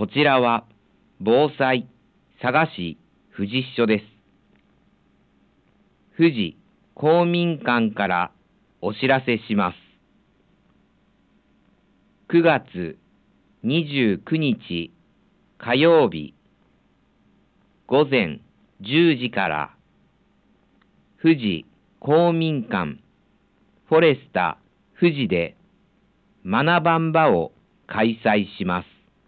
こちらは防災佐賀市富士支所です。富士公民館からお知らせします。9月29日火曜日午前10時から富士公民館フォレスタ富士で学ばん場を開催します。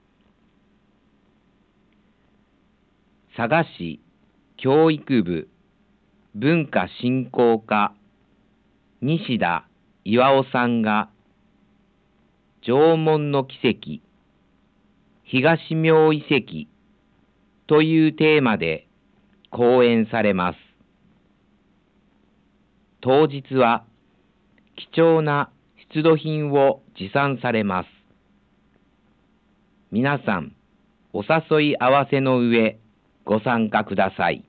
佐賀市教育部文化振興課西田巌さんが縄文の奇跡東明遺跡というテーマで講演されます。当日は貴重な出土品を持参されます。皆さんお誘い合わせの上ご参加ください。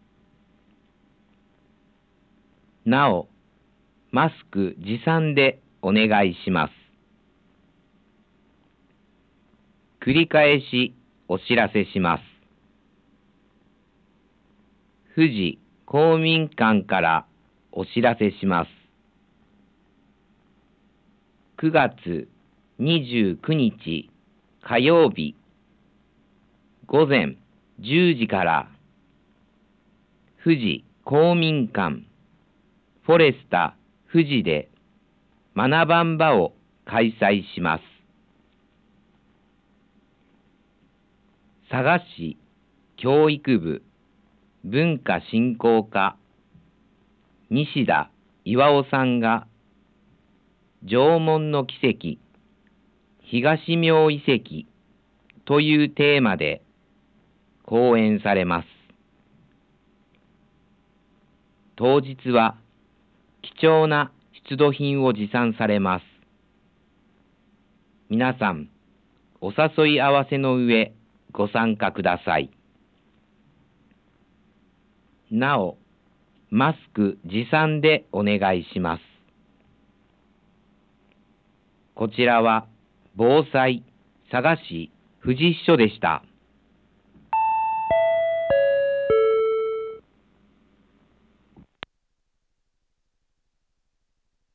なお、マスク持参でお願いします。繰り返しお知らせします。富士公民館からお知らせします。9月29日火曜日午前10時から富士公民館フォレスタ富士で学ばん場を開催します。佐賀市教育部文化振興課西田巌さんが縄文の奇跡東明遺跡というテーマで講演されます。当日は貴重な出土品を持参されます。皆さんお誘い合わせの上ご参加ください。なお、マスク持参でお願いします。こちらは防災佐賀市富士支所でした。